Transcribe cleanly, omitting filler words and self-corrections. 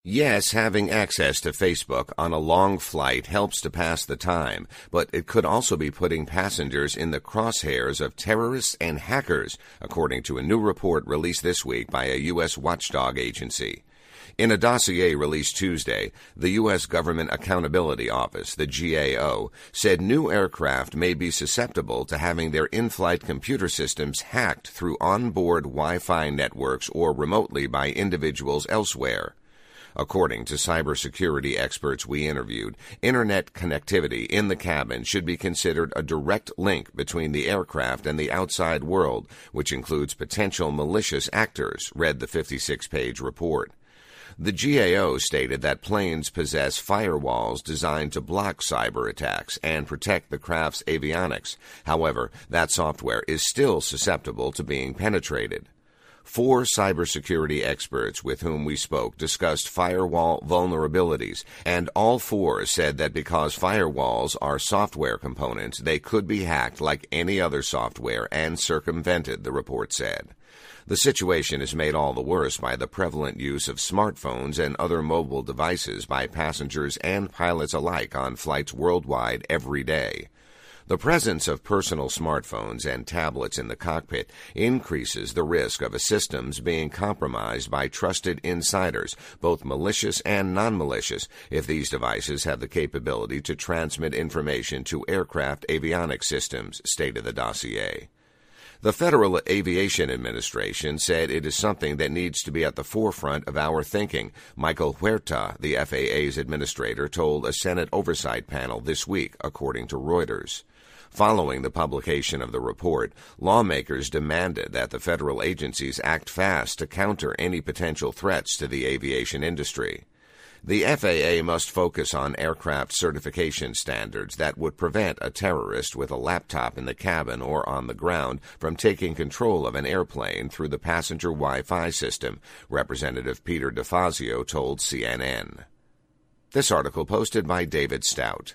Yes, having access to Facebook on a long flight helps to pass the time, but it could also be putting passengers in the crosshairs of terrorists and hackers, according to a new report released this week by a U.S. watchdog agency. In a dossier released Tuesday, the U.S. Government Accountability Office, the GAO, said new aircraft may be susceptible to having their in-flight computer systems hacked through onboard Wi-Fi networks or remotely by individuals elsewhere. According to cybersecurity experts we interviewed, Internet connectivity in the cabin should be considered a direct link between the aircraft and the outside world, which includes potential malicious actors, read the 56-page report. The GAO stated that planes possess firewalls designed to block cyber attacks and protect the craft's avionics. However, that software is still susceptible to being penetrated. 4 cybersecurity experts with whom we spoke discussed firewall vulnerabilities, and all 4 said that because firewalls are software components, they could be hacked like any other software and circumvented, the report said. The situation is made all the worse by the prevalent use of smartphones and other mobile devices by passengers and pilots alike on flights worldwide every day. The presence of personal smartphones and tablets in the cockpit increases the risk of systems being compromised by trusted insiders, both malicious and non-malicious, if these devices have the capability to transmit information to aircraft avionics systems, stated the dossier. The Federal Aviation Administration said it is something that needs to be at the forefront of our thinking. Michael Huerta, the FAA's administrator, told a Senate oversight panel this week, according to Reuters. Following the publication of the report, lawmakers demanded that the federal agencies act fast to counter any potential threats to the aviation industry. The FAA must focus on aircraft certification standards that would prevent a terrorist with a laptop in the cabin or on the ground from taking control of an airplane through the passenger Wi-Fi system, Representative Peter DeFazio told CNN. This article posted by David Stout.